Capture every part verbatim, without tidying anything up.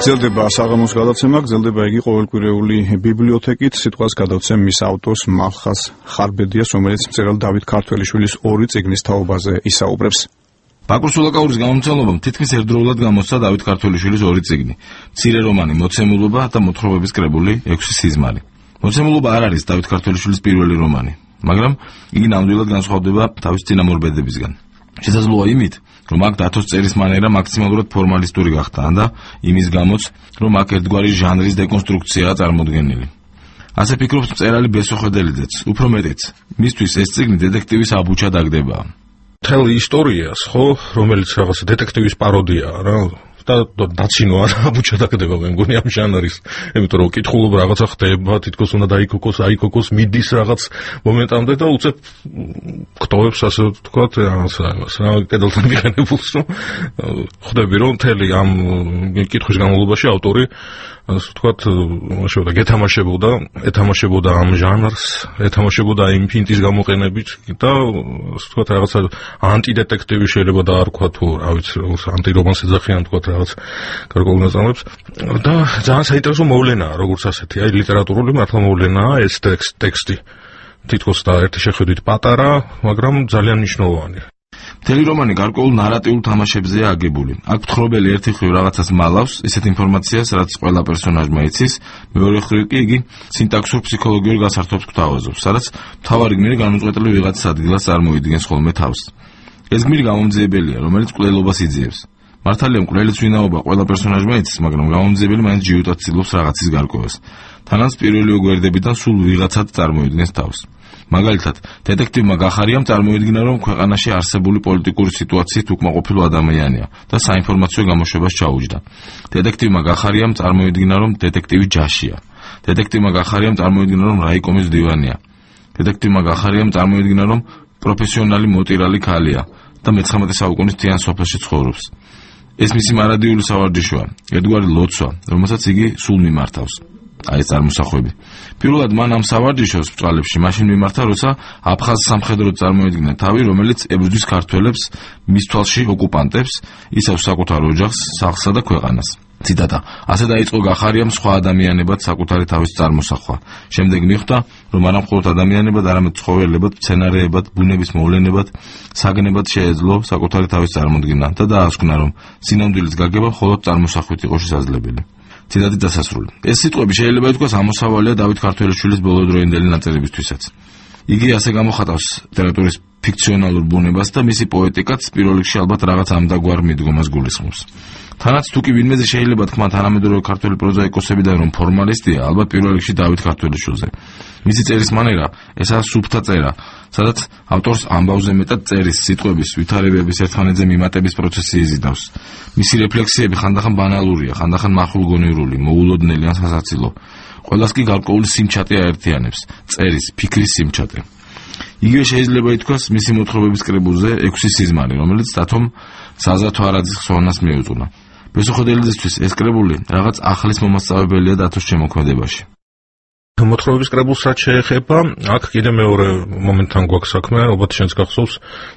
გრძელდება საღამოს გადაცემა, გრძელდება იგი ყოველკვირეული ბიბლიოთეკით. სიტყვას გადავცემ მის ავტორს მალხას ხარბედიას, რომელიც მწერალ დავით ქართველიშვილის ორი წიგნის თაობაზე ისაუბრებს. ბაკურ სულაკაურის გამომცემლობამ თითქმის ერთდროულად გამოსცა დავით ქართველიშვილის ორი წიგნი: მცირე რომანი „მოცემულობა“ და მოთხრობების კრებული „ექვსი სიზმარი“. „მოცემულობა“ არ არის დავით ქართველიშვილის პირველი რომანი, მაგრამ იგი ნამდვილად განსხვავდება თავის წინამორბედებისგან. შესაძლოა იმით, რომ აქ დათოს წერის მანერა მაქსიმალურად ფორმალისტური გახდა და იმის გამოც, რომ აქ ერთგვარი ჟანრის დეკონსტრუქციაა წარმოდგენილი. ასე ფიქრობს მწერალი ბესო ხედელიძეც, უფრო მეტიც, მისთვის ეს წიგნი დეტექტივის აბუჩა დაგდებაა. მთელი ისტორიას, ხო, რომელიც რაღაც დეტექტივის პაროდიაა რა, და დაცინო არა აბუჩა დაგდება, მე მგონი ამ ჟანრის, იმიტომ რომ კითხულობ რაღაცა ხდება, თითქოს უნდა დაიქოკოს, აიქოკოს, მიდის რაღაც მომენტამდე და უცებ გტოვებს, ასე ვთქვათ, რაღაცა იმას, რა, კედელთან მიყენებულს, რომ ხვდები, რომ მთელი ამ კითხვის განმავლობაში ავტორი, ასე ვთქვათ, შეუდა გეთამაშებოდა, ეთამაშებოდა ამ ჟანრს, ეთამაშებოდა იმ ფინტის გამოყენებით და ასე ვთქვათ, რაღაცა ანტიდეტექტივი შეიძლება დაარქვა თუ, რა ვიცი, ანტირომანს ეძახიან, ვთქვათ, რაღაც გარკვეულ ნაწარმოებს და ძალიან საინტერესო მოვლენაა, როგორც ასეთი, აი ლიტერატურული მართლა მოვლენაა ეს ტექსტი. თითქოს და ერთი შეხედვით პატარა, მაგრამ ძალიან მნიშვნელოვანი. მთელი რომანი გარკვეულ ნარატიულ თამაშებზეა აგებული. აქ მთხრობელი ერთი მხრივ რაღაცას მალავს, ისეთ ინფორმაციას, რაც ყველა პერსონაჟმა იცის, მეორე მხრივ კი იგი სინტაქსურ ფსიქოლოგიურ გასართობს გვთავაზობს, სადაც მთავარი გმირი განუწყვეტლივ ვიღაცის ადგილას წარმოიდგენს ხოლმე თავს. ეს გმირი გამომძიებელია, რომელიც მკვლელობას იძიებს. მართალია მკვლელის ვინაობა ყველა პერსონაჟმა იცის, მაგრამ გამომძიებელი მაინც ჯიუტად ცდილობს რაღაცის გარკვევას. თანაც პირველი გვერდებიდან სულ ვიღაცად წარმოიდგენს თავს. მაგალითად, დეტექტივმა გახარიამ წარმოიდგინა, რომ ქვეყანაში არსებული პოლიტიკური სიტუაციით უკმაყოფილო ადამიანია და საინფორმაციო გამოშვებას ჩაუჯდა. დეტექტივმა გახარიამ წარმოიდგინა, რომ დეტექტივი ჯაშია. დეტექტივმა გახარიამ წარმოიდგინა, რომ რაიკომის დივანია. დეტექტივმა გახარიამ წარმოიდგინა, რომ პროფესიონალი მოტირალი ქალია და მეცხრამეტე საუკუნის თიან სოფელში ცხოვრობს. ეს მისი მარადიული სავარჯიშოა, ერთგვარი ლოცვა, რომელსაც იგი სულ მიმართავს. აი ეს წარმოსახვები. პირველად მან ამ სავარჯიშოს ბრძოლებში მაშინ მიმართა, როცა აფხაზ სამხედროდ წარმოედგინა თავი, რომელიც ებრძვის ქართველებს, მის თვალში ოკუპანტებს, ისევ საკუთარ ოჯახს, სახლსა და ქვეყანას. ციტატა: ასე დაიწყო გახარიამ სხვა ადამიანებად საკუთარი თავის წარმოსახვა. შემდეგ მიხვდა, რომ არა მხოლოდ ადამიანებად, არამედ ცხოველებად, მცენარეებად, ბუნების მოვლენებად, საგნებად შეეძლო საკუთარი თავის წარმოდგენა და დაასკვნა, რომ სინამდვილის გაგება მხოლოდ წარმოსახვით იყო შესაძლებელი. ციტატის დასასრული. ეს სიტყვები შეიძლება ითქვას ამოსავალია დავით ქართველიშვილის ბოლოდროინდელი ნაწერებისთვისაც. იგი ასე გამოხატავს ლიტერატურის ფიქციონალურ ბუნებას და მისი პოეტიკაც პირველ რიგში ალბათ რაღაც ამდაგვარ მიდგომას გულისხმობს. თანაც თუ კი ვინმეზე შეიძლება თქვა თანამედროვე ქართველი პროზაიკოსებიდან რომ ფორმალისტია, ალბათ პირველ რიგში დავით ქართველიშვილზე. მისი წერის მანერა ესაა სუფთა წერა, სადაც ავტორს ამბავზე მეტად წერის, სიტყვების, ვითარებების, ერთმანეთზე მიმატების პროცესი იზიდავს. მისი რეფლექსიები ხანდახან ბანალურია, ხანდახან მახვილგონივრული, მოულოდნელი ან სასაცილო. ყველას კი გარკვეული სიმჩატე აერთიანებს, წერის, ფიქრის სიმჩატე. იგივე შეიძლება ითქვას მისი მოთხრობების კრებულზე ექვსი სიზმარი, რომელიც დათომ საზა თვარაძის ხსოვნას მიუძღვნა. ბესო ხედელიძისთვის ეს კრებული რაღაც ახლის მომასწავებელია დათოს შემოქმედებაში. მოთხრობების კრებულს რაც შეეხება, აქ კიდე მეორე მომენტთან გვაქვს საქმე, ალბათ შენს გახსოვს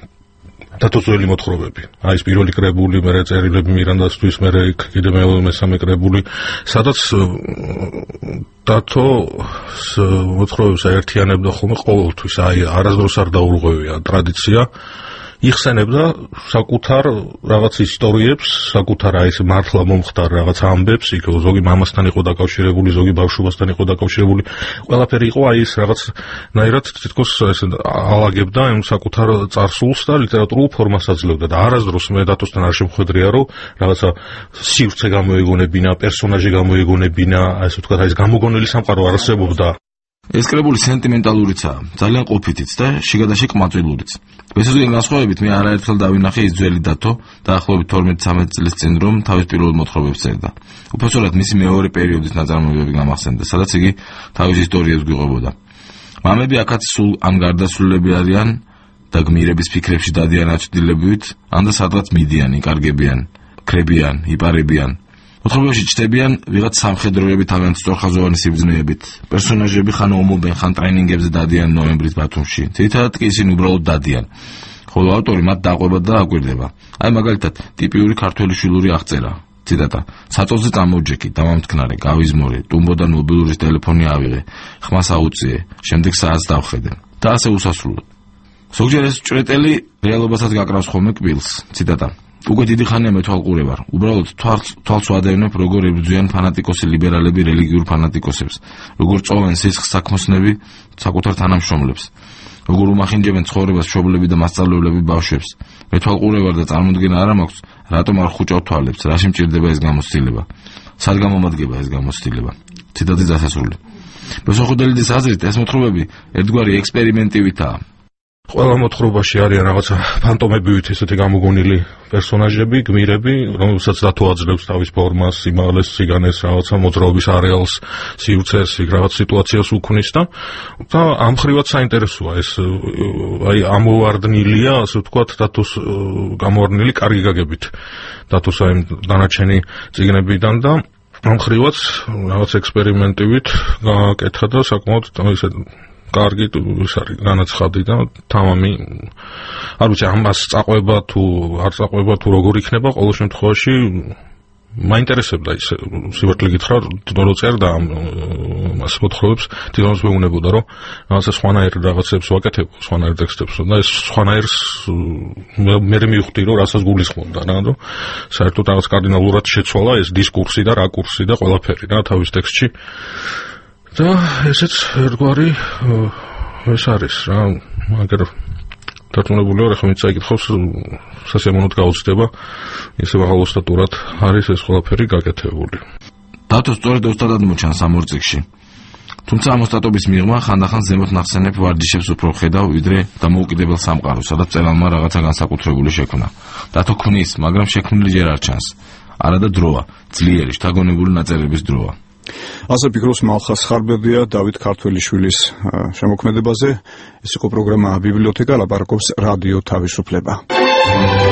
დათოს ძველი მოთხრობები. აი ეს პირველი კრებული, მერე წერილები მირანდასთვის, მერე იქ კიდე მეორე მესამე კრებული, სადაც დათოს მოთხრობებს აერთიანებდა ხოლმე ყოველთვის, აი არასდროს არ დაურღვევია ტრადიცია. იხსენებდა საკუთარ რაღაც ისტორიებს, საკუთარ აი ეს მართლა მომხდარ რაღაც ამბებს, იქ ზოგი მამასთან იყო დაკავშირებული, ზოგი ბავშვობასთან იყო დაკავშირებული. ყველაფერი იყო აი ეს რაღაცნაირად თითქოს ეს ალაგებდა იმ საკუთარ წარსულს და ლიტერატურულ ფორმას აძლევდა და არასდროს მე დათოსთან არ შემხვედრია, რომ რაღაცა სივრცე გამოეგონებინა, პერსონაჟი გამოეგონებინა, ასე ვთქვათ, აი ეს გამოგონილი სამყარო არსებობდა. ეს კრებული სენტიმენტალურიცაა, ძალიან ყოფითიც და შიგადაშიგ ყმაწვილურიც. ბესოდან განსხვავებით მე არაერთხელ დავინახე ის ძველი დათო, დაახლოებით თორმეტ-ცხრამეტ წლის წინ, რომ თავის პირველ მოთხრობებს წერდა. უფასურად მისი მეორე პერიოდის ნაწარმოებები გამახსენდა, სადაც იგი თავის ისტორიებს გვიყვებოდა. მამები აქაც სულ ამ გარდაცვლილები არიან და გმირების ფიქრებში დადიან აცვდილებით, ან და სადღაც მიდიან, იკარგებიან, ქრებიან, იპარებიან. მოთხრობებში ჩნდებიან ვიღაც სამხედროები თავიანთ სწორხაზოვანი სიბრძნეებით. პერსონაჟები ხან ომობენ, ხან ტრეინინგებზე დადიან ნოემბრის ბათუმში. თითქოს კი ისინი უბრალოდ დადიან. ხოლო ავტორი მათ დაყვება და აკვირდება. აი მაგალითად, ტიპიური ქართველი შილური აღწერა. ციტატა: "საწოლზე წამოვჯექი, დამამტკნარე, გავიზმორე, ტუმბოდან მობილურის ტელეფონი ავიღე, ხმას აუწიე, შემდეგ საათს დავხედე" და ასე უსასრულოდ. ზოგჯერ ეს ჭრეტელი რეალობასაც გაკრავს ხოლმე კბილს. ციტატა: "უკვე დიდი ხანია მეთვალყურე ვარ. უბრალოდ თვალს ვადევნებ, როგორ ებრძვიან ფანატიკოსი ლიბერალები რელიგიურ ფანატიკოსებს, როგორ წოვენ სისხლს საქმოსნები საკუთარ თანამშრომლებს, როგორ უმახინჯებენ ცხოვრებას მშობლები და მასწავლებლები ბავშვებს. მეთვალყურე ვარ და წარმოდგენა არ მაქვს, რატომ არ ხუჭავ თვალებს, რაში მჭირდება ეს გამოცდილება, სად გამომადგება ეს გამოცდილება." ციტატის დასასრული. მოსახვედელიძის აზრით, ეს მოთხრობები ერთგვარი ექსპერიმენტივითაა. ყველა მოთხრობაში არიან რაღაცა ფანტომებივით ესეთი გამოგონილი პერსონაჟები, გმირები, რომელსაც დათო აძლევს თავის ფორმას, სიმაღლეს, სიგანეს, რაღაცა მოძრაობის არეალს, სივრცეს, რაღაც სიტუაციას უქმნის და და ამ ხრივად საინტერესოა ეს, აი ამოვარდნილია, ასე ვთქვათ, დათოს გამოვარდნილი კარგი გაგებით დათოს აი დანარჩენი წიგნებიდან და ამ ხრივად რაღაც ექსპერიმენტივით გააკეთა და საკმაოდ ისე კარგი ის არის განაცხადი და თამამი არ ვიცი ამას წაყვება თუ არ წაყვება თუ როგორ იქნება, ყოველ შემთხვევაში მაინტერესებდა ის სივარკლი გითხრა რო წერდა ამ მას მოთხრობებს, თვითონაც მეუნებოდა რომ რაღაცა სხვანაირ რაღაცებს ვაკეთებ, სხვანაირ ტექსტებს და ეს სხვანაირს მე მივხვდი რომ რასაც გულისხმობდა რა, რომ საერთოდ რაღაც კარდინალურად შეცვალა ეს დისკურსი და რაკურსი და ყველაფერი რა თავის ტექსტში. და ესეც ერთგვარი ეს არის რა, მაგრამ დარწმუნებული ვარ, ახლა ვინც აიკითხავს, სასიამოვნოდ გაუჩნდება, ისე აღალოსტატურად არის ეს ყველაფერი გაკეთებული. დათო სწორედ ოსტატად მოჩანს ამ ორ წიგნში. თუმცა ამ ოსტატობის მიღმა ხანდახან ზემოთ ნახსენებ ვარჯიშებს უფრო ხედავ, ვიდრე დამოუკიდებელ სამყაროს, სადაც მწერალმა რაღაცა განსაკუთრებული შექმნა. დათო ქმნის, მაგრამ შექმნილი ჯერ არ ჩანს. არა და დროა, ძლიერი, შთაგონებული ნაწერების დროა. ასე ფიქრობს მალხას ხარბედია დავით ქართველიშვილის შემოქმედებაზე. ეს იყო პროგრამა ბიბლიოთეკა, ლაპარაკობს რადიო თავისუფლება.